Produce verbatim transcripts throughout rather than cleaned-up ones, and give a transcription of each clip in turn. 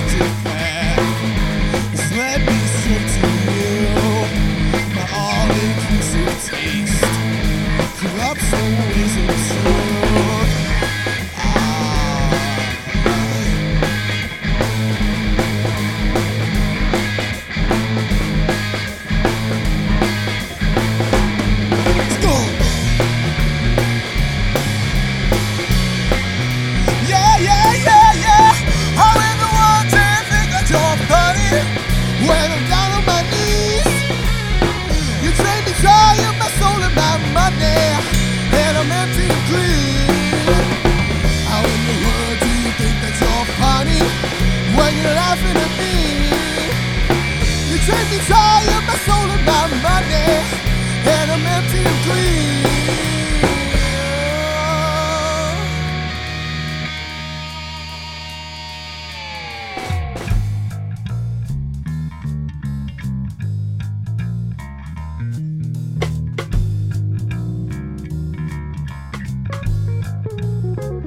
destructive path. It's led me straight to you. My all-inclusive taste corrupts the ways of truth. When I'm down on my knees, you trade me joy of my soul and my money, and I'm empty and clean. How in the world do you think that you're funny when you're laughing at me? You trade me joy of my soul and my money, and I'm empty and clean.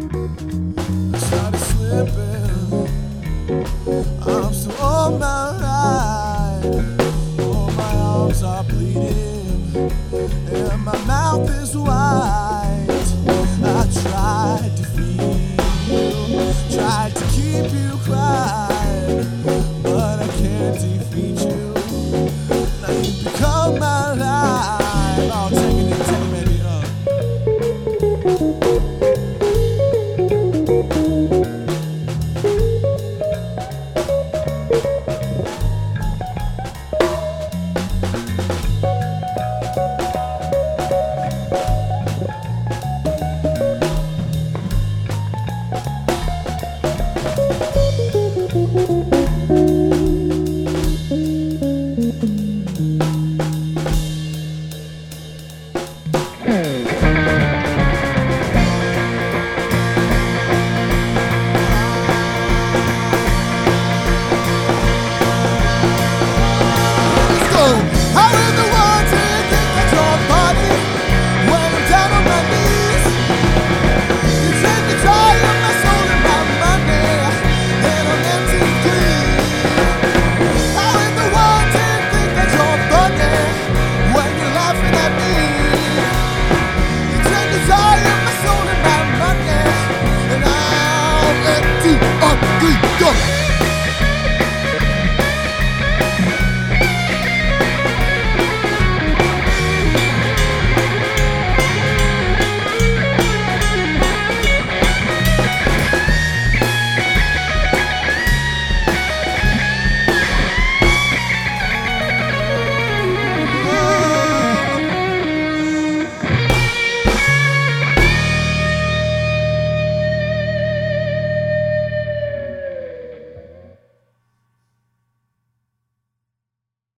Started slipping, I'm so on my